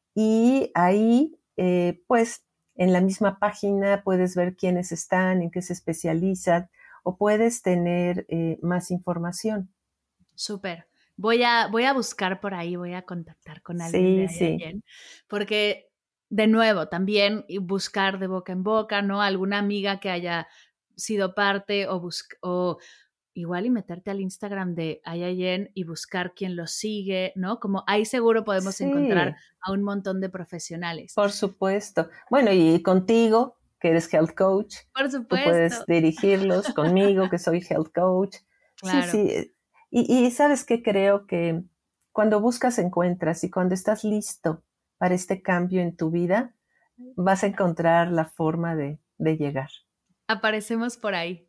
Y ahí, pues, en la misma página puedes ver quiénes están, en qué se especializan, o puedes tener más información. Súper. Voy a buscar por ahí, voy a contactar con alguien de Sí, ahí, sí. porque de nuevo, también buscar de boca en boca, ¿no? Alguna amiga que haya sido parte o igual y meterte al Instagram de IIN y buscar quién lo sigue, ¿no? Como ahí seguro podemos encontrar Sí, a un montón de profesionales. por supuesto. Bueno, y contigo, que eres health coach, Por tú puedes supuesto. dirigirlos conmigo, que soy health coach. Sí, Claro. sí. Y sabes qué, creo que cuando buscas encuentras y cuando estás listo para este cambio en tu vida, vas a encontrar la forma de llegar. Aparecemos por ahí.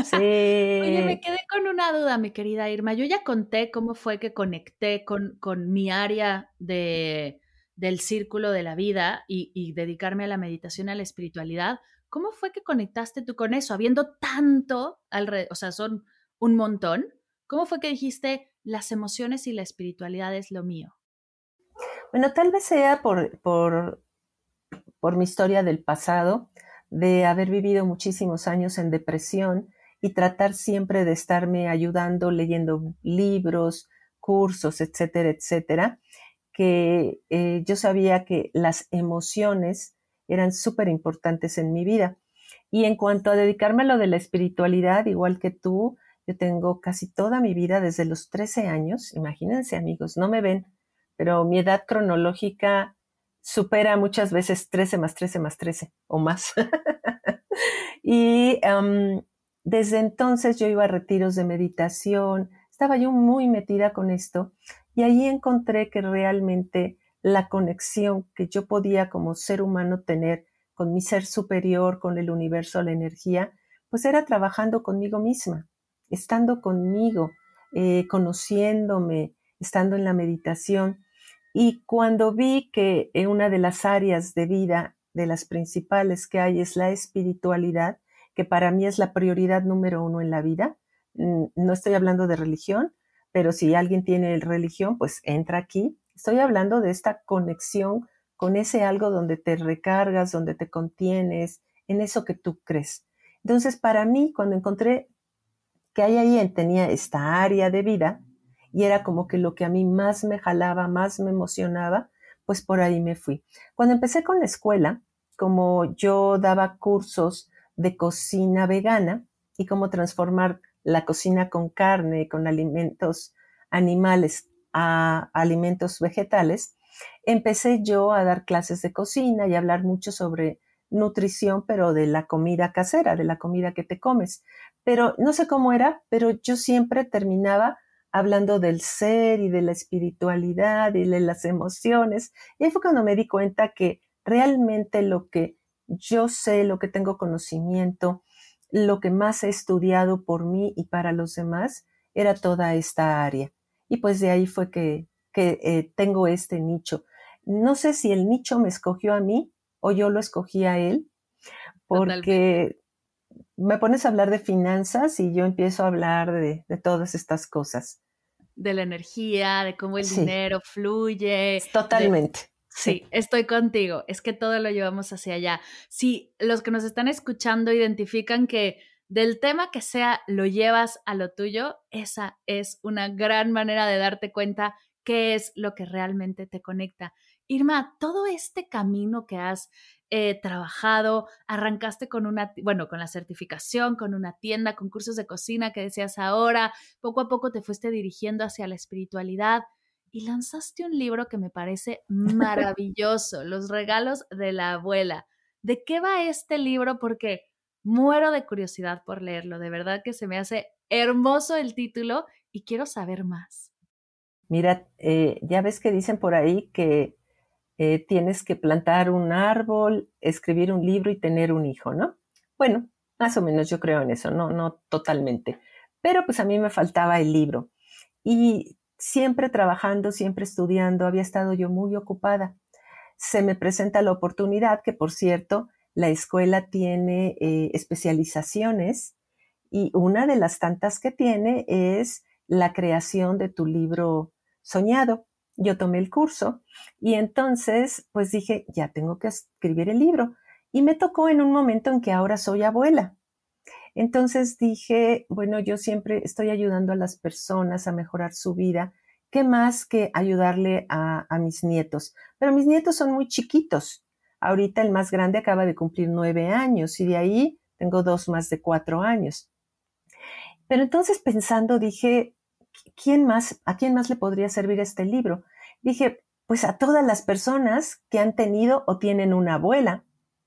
Oye, me Sí, quedé con una duda, mi querida Irma. Yo ya conté cómo fue que conecté con mi área del círculo de la vida y dedicarme a la meditación, a la espiritualidad. ¿Cómo fue que conectaste tú con eso? Habiendo tanto alrededor, o sea, son un montón. ¿Cómo fue que dijiste las emociones y la espiritualidad es lo mío? bueno, tal vez sea por mi historia del pasado, de haber vivido muchísimos años en depresión y tratar siempre de estarme ayudando, leyendo libros, cursos, etcétera, etcétera, que yo sabía que las emociones eran súper importantes en mi vida. Y en cuanto a dedicarme a lo de la espiritualidad, igual que tú, yo tengo casi toda mi vida desde los 13 años, imagínense amigos, no me ven, pero mi edad cronológica supera muchas veces 13 más 13 más 13 o más. Y desde entonces yo iba a retiros de meditación, estaba yo muy metida con esto y ahí encontré que realmente la conexión que yo podía como ser humano tener con mi ser superior, con el universo, la energía, pues era trabajando conmigo misma, estando conmigo, conociéndome, estando en la meditación. Y cuando vi que una de las áreas de vida, de las principales que hay, es la espiritualidad, que para mí es la prioridad número 1 en la vida, no estoy hablando de religión, pero si alguien tiene religión, pues entra aquí. Estoy hablando de esta conexión con ese algo donde te recargas, donde te contienes, en eso que tú crees. Entonces, para mí, cuando encontré que ahí tenía esta área de vida y era como que lo que a mí más me jalaba, más me emocionaba, pues por ahí me fui. Cuando empecé con la escuela, como yo daba cursos de cocina vegana y cómo transformar la cocina con carne, con alimentos animales a alimentos vegetales, empecé yo a dar clases de cocina y a hablar mucho sobre nutrición, pero de la comida casera, de la comida que te comes. Pero no sé cómo era, pero yo siempre terminaba hablando del ser y de la espiritualidad y de las emociones. Y ahí fue cuando me di cuenta que realmente lo que yo sé, lo que tengo conocimiento, lo que más he estudiado por mí y para los demás, era toda esta área. Y pues de ahí fue que tengo este nicho. No sé si el nicho me escogió a mí o yo lo escogí a él, Totalmente. porque me pones a hablar de finanzas y yo empiezo a hablar de todas estas cosas. De la energía, de cómo el Sí, dinero fluye, de... totalmente. Sí. Sí, estoy contigo. Es que todo lo llevamos hacia allá. Si los que nos están escuchando identifican que del tema que sea lo llevas a lo tuyo, esa es una gran manera de darte cuenta qué es lo que realmente te conecta. Irma, todo este camino que has trabajado, arrancaste con con la certificación, con una tienda, con cursos de cocina que decías ahora, poco a poco te fuiste dirigiendo hacia la espiritualidad y lanzaste un libro que me parece maravilloso, Los regalos de la abuela. ¿De qué va este libro? Porque muero de curiosidad por leerlo. De verdad que se me hace hermoso el título y quiero saber más. Mira, ya ves que dicen por ahí que tienes que plantar un árbol, escribir un libro y tener un hijo, ¿no? Bueno, más o menos yo creo en eso, no totalmente. Pero pues a mí me faltaba el libro. Y siempre trabajando, siempre estudiando, había estado yo muy ocupada. Se me presenta la oportunidad, que por cierto, la escuela tiene especializaciones y una de las tantas que tiene es la creación de tu libro soñado. Yo tomé el curso y entonces pues dije, ya tengo que escribir el libro. Y me tocó en un momento en que ahora soy abuela. Entonces dije, bueno, yo siempre estoy ayudando a las personas a mejorar su vida. ¿Qué más que ayudarle a mis nietos? Pero mis nietos son muy chiquitos. Ahorita el más grande acaba de cumplir 9 años y de ahí tengo 2 más de 4 años. Pero entonces pensando dije, ¿a quién más le podría servir este libro? Dije, pues a todas las personas que han tenido o tienen una abuela.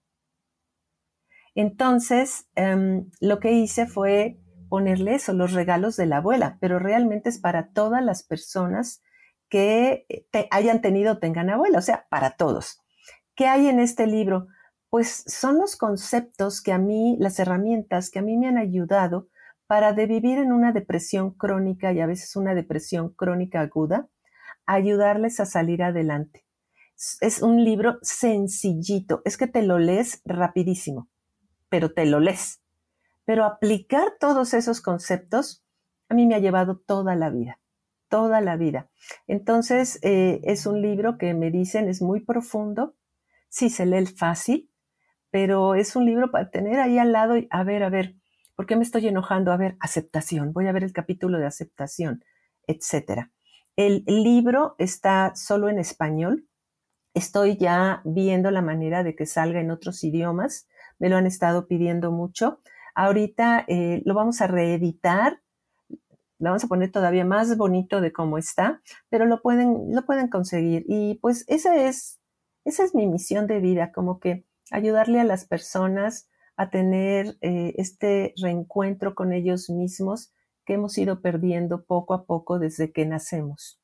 Entonces, lo que hice fue ponerle eso, los regalos de la abuela, pero realmente es para todas las personas que hayan tenido o tengan abuela, o sea, para todos. ¿Qué hay en este libro? Pues son los conceptos que a mí, las herramientas que a mí me han ayudado para de vivir en una depresión crónica y a veces una depresión crónica aguda, ayudarles a salir adelante. Es un libro sencillito, es que te lo lees rapidísimo, pero te lo lees. Pero aplicar todos esos conceptos a mí me ha llevado toda la vida, toda la vida. Entonces, es un libro que me dicen es muy profundo, sí se lee fácil, pero es un libro para tener ahí al lado y a ver, ¿por qué me estoy enojando? A ver, aceptación, voy a ver el capítulo de aceptación, etcétera. El libro está solo en español, Estoy ya viendo la manera de que salga en otros idiomas. Me lo han estado pidiendo mucho. Ahorita lo vamos a reeditar. Lo vamos a poner todavía más bonito de cómo está, pero lo pueden conseguir. Y pues esa es mi misión de vida, como que ayudarle a las personas a tener este reencuentro con ellos mismos que hemos ido perdiendo poco a poco desde que nacemos.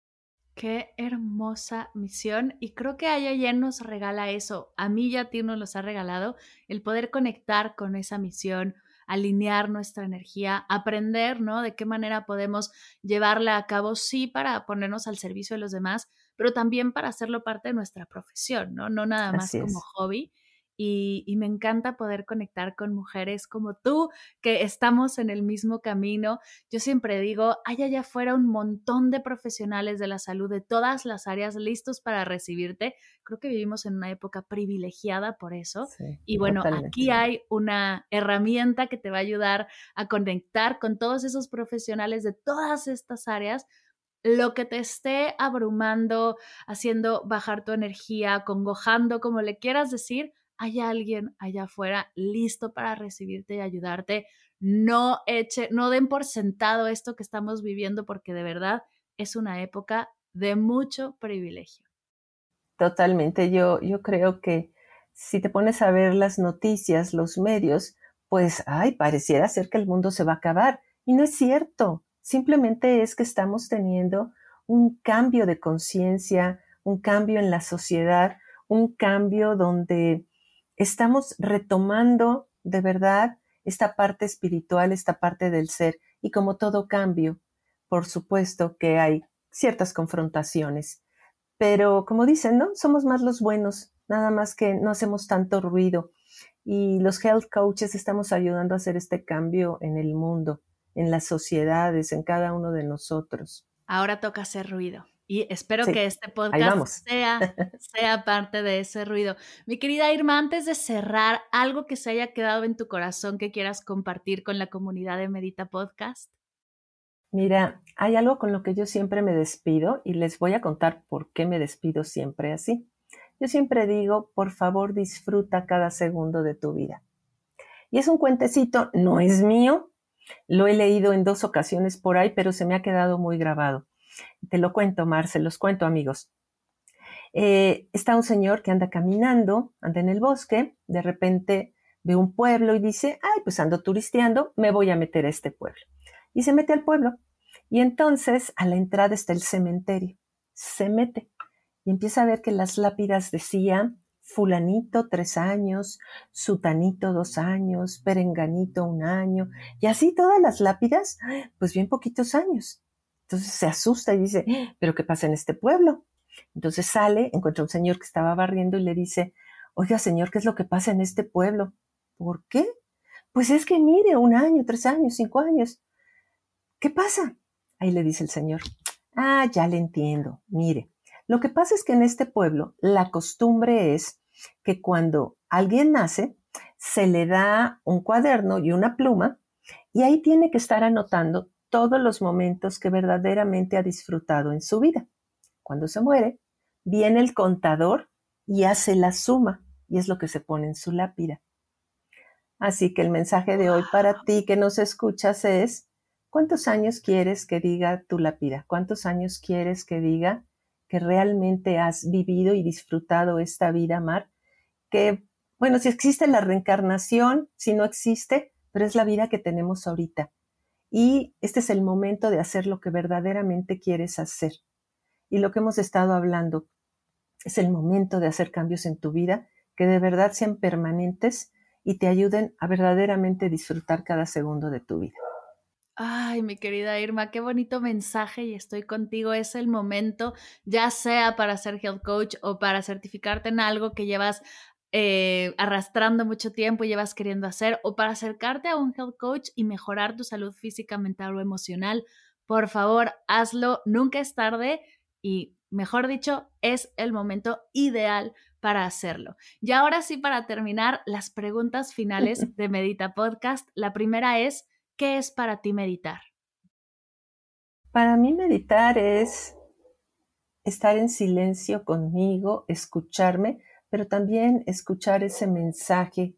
Qué hermosa misión, y creo que Ayayen nos regala eso. A mí y a ti nos los ha regalado el poder conectar con esa misión, alinear nuestra energía, aprender, ¿no? De qué manera podemos llevarla a cabo, sí, para ponernos al servicio de los demás, pero también para hacerlo parte de nuestra profesión, ¿no? No nada más Así como es. hobby. Y me encanta poder conectar con mujeres como tú, que estamos en el mismo camino. Yo siempre digo, hay allá afuera un montón de profesionales de la salud de todas las áreas listos para recibirte. Creo que vivimos en una época privilegiada por eso. Sí, Y bueno, totalmente. aquí hay una herramienta que te va a ayudar a conectar con todos esos profesionales de todas estas áreas. Lo que te esté abrumando, haciendo bajar tu energía, congojando, como le quieras decir, hay alguien allá afuera listo para recibirte y ayudarte. No den por sentado esto que estamos viviendo, porque de verdad es una época de mucho privilegio. Totalmente. Yo creo que si te pones a ver las noticias, los medios, pues, pareciera ser que el mundo se va a acabar. Y no es cierto. Simplemente es que estamos teniendo un cambio de conciencia, un cambio en la sociedad, un cambio donde estamos retomando de verdad esta parte espiritual, esta parte del ser. Y como todo cambio, por supuesto que hay ciertas confrontaciones. Pero como dicen, ¿no? Somos más los buenos, nada más que no hacemos tanto ruido. Y los health coaches estamos ayudando a hacer este cambio en el mundo, en las sociedades, en cada uno de nosotros. Ahora toca hacer ruido. Y espero Sí, que este ahí podcast vamos. sea parte de ese ruido. Mi querida Irma, antes de cerrar, algo que se haya quedado en tu corazón que quieras compartir con la comunidad de Medita Podcast. Mira, hay algo con lo que yo siempre me despido y les voy a contar por qué me despido siempre así. Yo siempre digo, por favor, disfruta cada segundo de tu vida. Y es un cuentecito, no es mío, lo he leído en 2 ocasiones por ahí, pero se me ha quedado muy grabado. Te lo cuento, Mar, se los cuento, amigos. Está un señor que anda caminando, anda en el bosque, de repente ve un pueblo y dice, pues ando turisteando, me voy a meter a este pueblo. Y se mete al pueblo. Y entonces a la entrada está el cementerio. Se mete y empieza a ver que las lápidas decían fulanito 3 años, sutanito 2 años, perenganito 1 año, y así todas las lápidas, pues bien poquitos años. Entonces se asusta y dice, ¿pero qué pasa en este pueblo? Entonces sale, encuentra un señor que estaba barriendo y le dice, oiga señor, ¿qué es lo que pasa en este pueblo? ¿Por qué? Pues es que mire, 1 año, 3 años, 5 años. ¿Qué pasa? Ahí le dice el señor, ya le entiendo, mire, lo que pasa es que en este pueblo la costumbre es que cuando alguien nace, se le da un cuaderno y una pluma y ahí tiene que estar anotando todos los momentos que verdaderamente ha disfrutado en su vida. Cuando se muere, viene el contador y hace la suma y es lo que se pone en su lápida. Así que el mensaje de hoy para ti que nos escuchas es, ¿cuántos años quieres que diga tu lápida? ¿Cuántos años quieres que diga que realmente has vivido y disfrutado esta vida, Mar? Que, bueno, si existe la reencarnación, si no existe, pero es la vida que tenemos ahorita. Y este es el momento de hacer lo que verdaderamente quieres hacer. Y lo que hemos estado hablando es el momento de hacer cambios en tu vida que de verdad sean permanentes y te ayuden a verdaderamente disfrutar cada segundo de tu vida. Ay, mi querida Irma, qué bonito mensaje, y estoy contigo. Es el momento, ya sea para ser health coach o para certificarte en algo que llevas arrastrando mucho tiempo y llevas queriendo hacer, o para acercarte a un health coach y mejorar tu salud física, mental o emocional. Por favor, hazlo, nunca es tarde, y mejor dicho, es el momento ideal para hacerlo. Y ahora sí, para terminar, las preguntas finales de Medita Podcast. La primera es, ¿qué es para ti meditar? Para mí meditar es estar en silencio conmigo, escucharme, pero también escuchar ese mensaje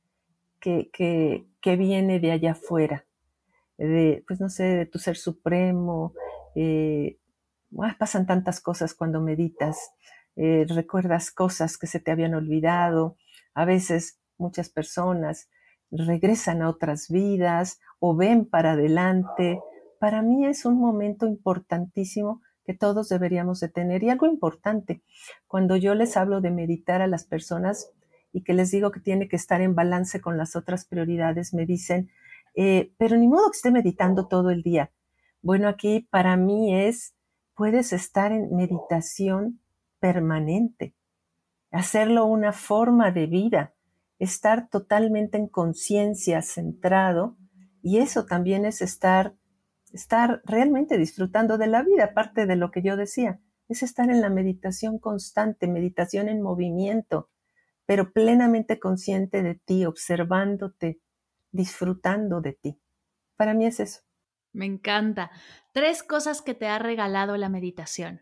que viene de allá afuera, pues no sé, de tu ser supremo. Pasan tantas cosas cuando meditas, recuerdas cosas que se te habían olvidado. A veces muchas personas regresan a otras vidas o ven para adelante. Para mí es un momento importantísimo que todos deberíamos de tener. Y algo importante, cuando yo les hablo de meditar a las personas y que les digo que tiene que estar en balance con las otras prioridades, me dicen, pero ni modo que esté meditando todo el día. Bueno, aquí para mí puedes estar en meditación permanente, hacerlo una forma de vida, estar totalmente en conciencia, centrado, y eso también es estar realmente disfrutando de la vida, aparte de lo que yo decía, es estar en la meditación constante, meditación en movimiento, pero plenamente consciente de ti, observándote, disfrutando de ti. Para mí es eso. Me encanta. 3 cosas que te ha regalado la meditación.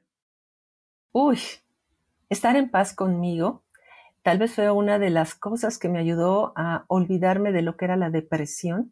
Estar en paz conmigo. Tal vez fue una de las cosas que me ayudó a olvidarme de lo que era la depresión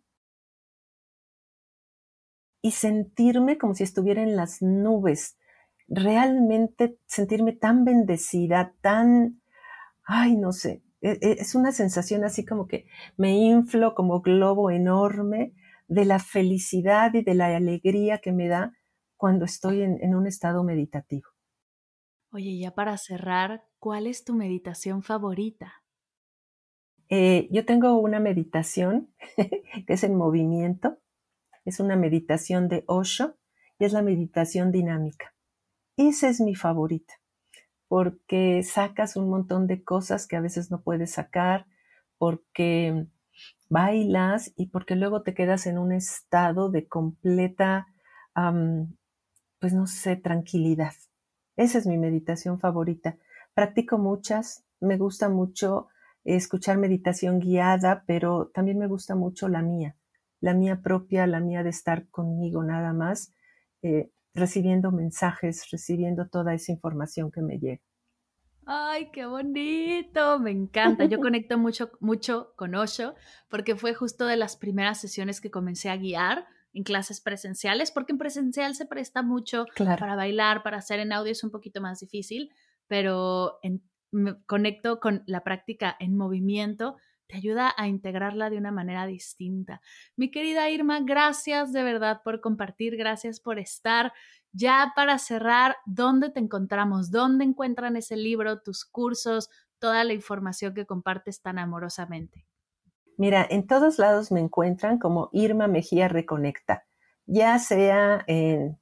y sentirme como si estuviera en las nubes. Realmente sentirme tan bendecida, no sé, es una sensación así como que me inflo como globo enorme de la felicidad y de la alegría que me da cuando estoy en un estado meditativo. Oye, ya para cerrar, ¿cuál es tu meditación favorita? Yo tengo una meditación que es en movimiento, es una meditación de Osho y es la meditación dinámica. Esa es mi favorita, porque sacas un montón de cosas que a veces no puedes sacar, porque bailas y porque luego te quedas en un estado de completa, pues no sé, tranquilidad. Esa es mi meditación favorita. Practico muchas, me gusta mucho escuchar meditación guiada, pero también me gusta mucho la mía propia, la mía de estar conmigo nada más, recibiendo mensajes, recibiendo toda esa información que me llega. ¡Ay, qué bonito! Me encanta. Yo conecto mucho con Osho porque fue justo de las primeras sesiones que comencé a guiar en clases presenciales, porque en presencial se presta mucho para bailar, para hacer en audio es un poquito más difícil, pero me conecto con la práctica en movimiento, te ayuda a integrarla de una manera distinta. Mi querida Irma, gracias de verdad por compartir, gracias por estar. Ya para cerrar, ¿dónde te encontramos? ¿Dónde encuentran ese libro, tus cursos, toda la información que compartes tan amorosamente? Mira, en todos lados me encuentran como Irma Mejía Reconecta, ya sea en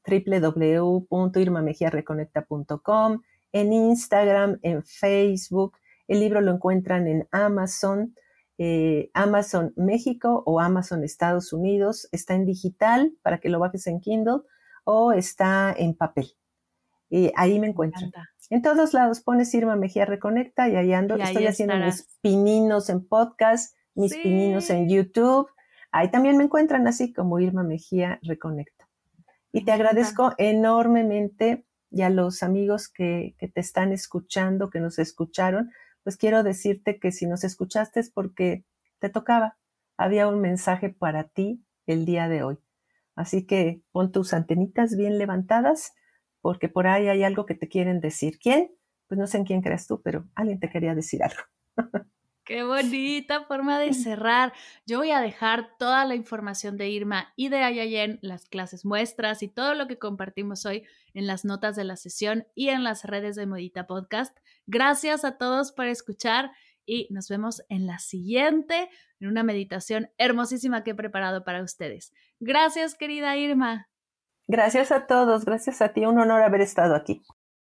www.irmamejiareconecta.com, en Instagram, en Facebook. El libro lo encuentran en Amazon, Amazon México o Amazon Estados Unidos. Está en digital para que lo bajes en Kindle o está en papel. Ahí me encuentran. En todos lados pones Irma Mejía Reconecta y ahí ando. Estoy haciendo mis pininos en podcast, mis pininos en YouTube. Ahí también me encuentran así como Irma Mejía Reconecta. Y te agradezco enormemente, y a los amigos que te están escuchando, que nos escucharon, pues quiero decirte que si nos escuchaste es porque te tocaba. Había un mensaje para ti el día de hoy. Así que pon tus antenitas bien levantadas, porque por ahí hay algo que te quieren decir. ¿Quién? Pues no sé en quién creas tú, pero alguien te quería decir algo. ¡Qué bonita forma de cerrar! Yo voy a dejar toda la información de Irma y de Ayayen, las clases muestras y todo lo que compartimos hoy en las notas de la sesión y en las redes de Medita Podcast. Gracias a todos por escuchar y nos vemos en la siguiente, en una meditación hermosísima que he preparado para ustedes. Gracias, querida Irma. Gracias a todos, gracias a ti. Un honor haber estado aquí.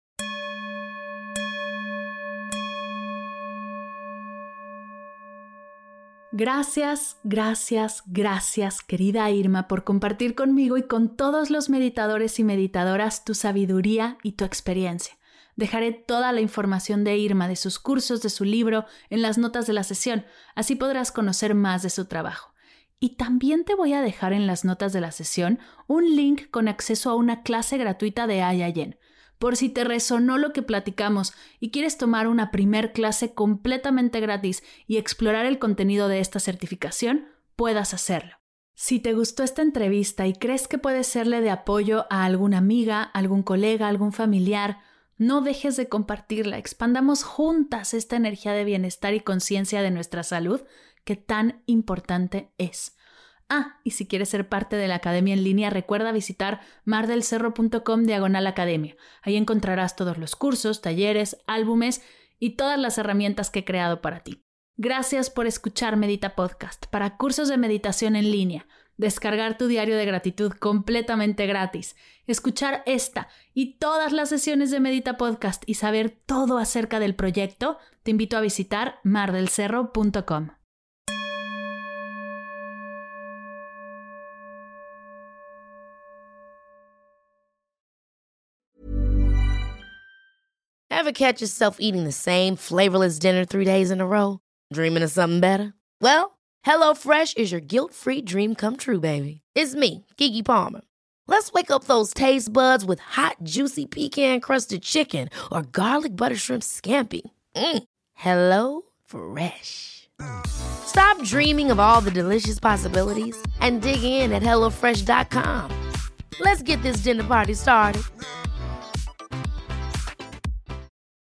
Gracias, querida Irma, por compartir conmigo y con todos los meditadores y meditadoras tu sabiduría y tu experiencia. Dejaré toda la información de Irma, de sus cursos, de su libro, en las notas de la sesión, así podrás conocer más de su trabajo. Y también te voy a dejar en las notas de la sesión un link con acceso a una clase gratuita de Ayayen. Por si te resonó lo que platicamos y quieres tomar una primer clase completamente gratis y explorar el contenido de esta certificación, puedas hacerlo. Si te gustó esta entrevista y crees que puede serle de apoyo a alguna amiga, algún colega, algún familiar, no dejes de compartirla. Expandamos juntas esta energía de bienestar y conciencia de nuestra salud que tan importante es. Y si quieres ser parte de la Academia en línea, recuerda visitar mardelcerro.com/academia. Ahí encontrarás todos los cursos, talleres, álbumes y todas las herramientas que he creado para ti. Gracias por escuchar Medita Podcast para cursos de meditación en línea, descargar tu diario de gratitud completamente gratis, escuchar esta y todas las sesiones de Medita Podcast y saber todo acerca del proyecto. Te invito a visitar mardelcerro.com. Ever catch yourself eating the same flavorless dinner 3 days in a row? Dreaming of something better? Well, HelloFresh is your guilt-free dream come true, baby. It's me, Keke Palmer. Let's wake up those taste buds with hot, juicy pecan-crusted chicken or garlic butter shrimp scampi. Hello Fresh. Stop dreaming of all the delicious possibilities and dig in at HelloFresh.com. Let's get this dinner party started.